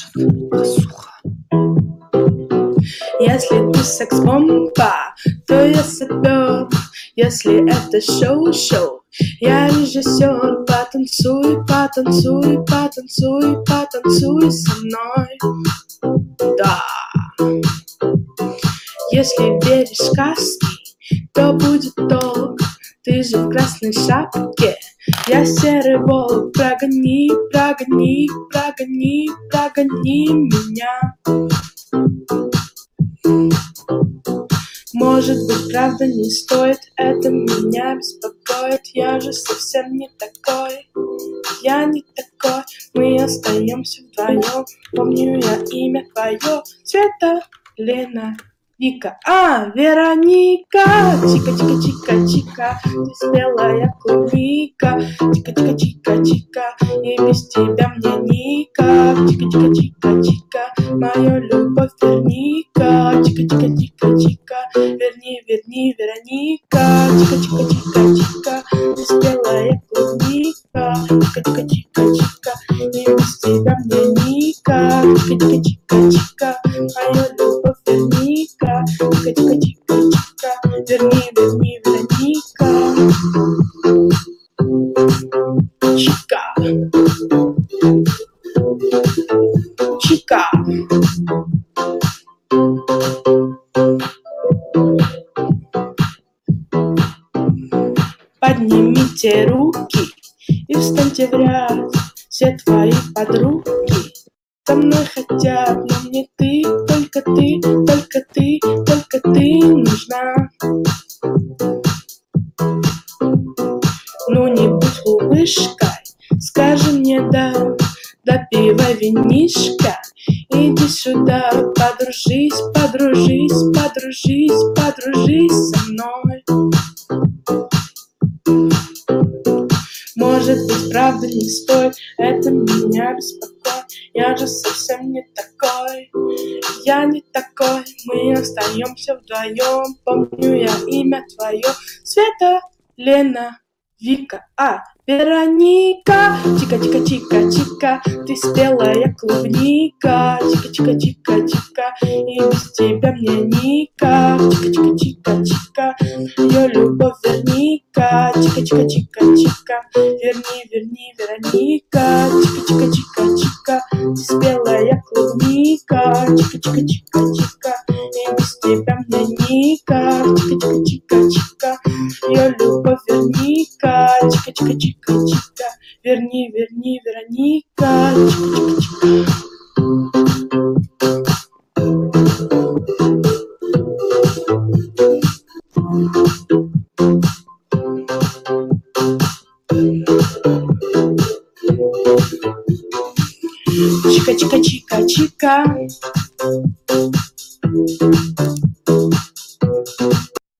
Посуха. Если ты секс-бомба, то я сапер. Если это шоу-шоу, я режиссер. Потанцуй, потанцуй, потанцуй, потанцуй со мной. Да. Если веришь в сказки, то будет толк. Ты же в красной шапке, я серый волк. Прогони, прогони, прогони, прогони меня. Может быть, правда, не стоит, это меня беспокоит. Я же совсем не такой, я не такой. Мы остаемся вдвоем, помню я имя твое. Света, Лена, Вика, Вероника. Чика-чика-чика-чика, ты спелая клубника. Чика-чика-чика-чика, и без тебя мне никак. Чика-чика-чика-чика, моя любовь Верника. Чика-чика-чика-чика, верни, верни, Вероника. Чика-чика-чика-чика, ты спелая клубника. Чика-чика-чика-чика, и без тебя мне никак. Чика-чика-чика-чика, моя любовь Верника. Чика-чика-чика-чика, верни, верни, Вероника. Чика. Чика. Поднимите руки и встаньте в ряд. Все твои подруги со мной хотят, но мне ты, только ты, только ты, только ты нужна. Ну не будь глупышкой, скажи мне да, допивай винишко, иди сюда, подружись, подружись, подружись, подружись со мной. Может быть, правда не стоит, это меня беспокоит. Я же совсем не такой, я не такой. Мы остаемся вдвоем, помню я имя твое. Света, Лена, Вика, Вероника. Чика-чика-чика-чика, ты спелая клубника. Чика-чика-чика-чика, и без тебя мне никак. Чика-чика-чика-чика, ее любовь Верника. Чика-чика-чика-чика, верни, верни, Вероника. Чика-чика-чика-чика, ты спелая клубника. Чика-чика-чика-чика, и без тебя мне никак. Чика-чика-чика-чика, ее любовь Верника. Чика-чика-чика-чика, верни, верни, Вероника. Чика-чика-чика. Чика-чика-чика-чика.